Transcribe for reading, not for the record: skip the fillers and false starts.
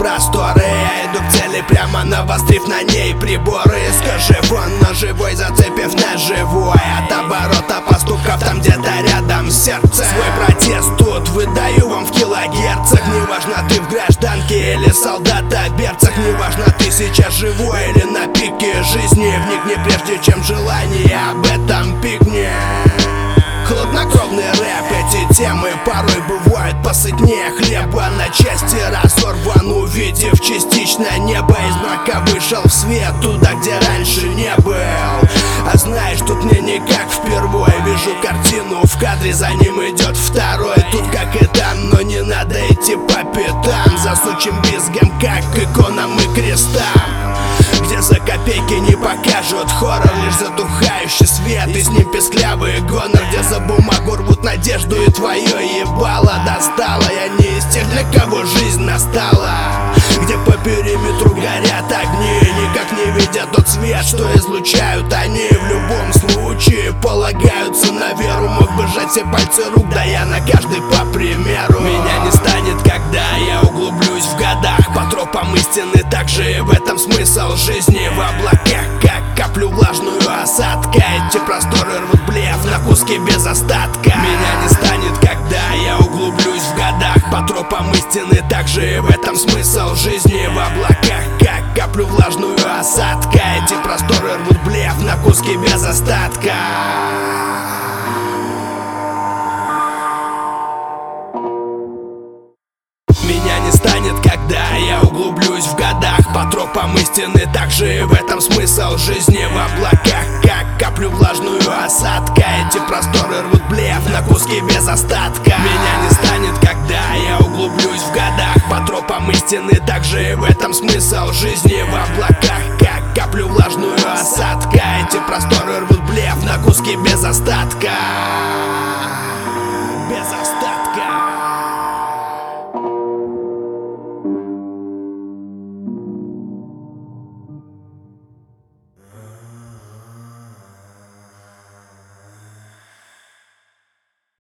просторы. Я иду к цели, прямо навострив на ней приборы. Скажи вон, но живой, зацепив на живой. От оборота поступков там где-то рядом сердце. Свой протест тут выдаю вам в килогерцах. Неважно, ты в гражданке или солдата-берцах. Неважно, ты сейчас живой или на пике жизни. Вникни прежде чем желание об этом пикни. Хладнокровный рэп, эти темы порой бывают посытнее хлеба. На части разорван, увидев частично небо. Из мрака вышел в свет, туда, где раньше не был. А знаешь, тут мне не как впервые. Вижу картину в кадре, за ним идет второй. Тут как и там, но не надо идти по пятам. За сучьим визгом, как иконам и крестам. Где за копейки не покажут хоррор, лишь затухающий свет и с ним песклявый гонор. Где за бумагу рвут надежду и твое ебало достало. Я не из тех, для кого жизнь настала. Где по периметру горят огни, никак не видят тот свет, что излучают они. В любом случае полагаются на веру. Мог бы сжать все пальцы рук, да я на каждый по примеру. Меня не станет, когда я углублюсь в годах по тропам истины. Также и в этом смысл жизни. В облаках, как каплю влажную осадка. Эти просторы рвут блеф на куски без остатка. Меня не станет, когда я углублюсь в годах по тропам истины. Также и в этом смысл жизни. В облаках, как каплю влажную осадка. Эти просторы рвут блеф на куски без остатка. Меня не станет, когда я углублюсь в годах по тропам истины. Также и в этом смысл жизни. В облаках, как каплю влажную осадка. Эти просторы рвут блеф на куски без остатка. Меня не станет, когда я углублюсь в годах по тропам истины. Также и в этом смысл жизни. В облаках, как каплю влажную осадка. Эти просторы рвут блеф на куски без остатка.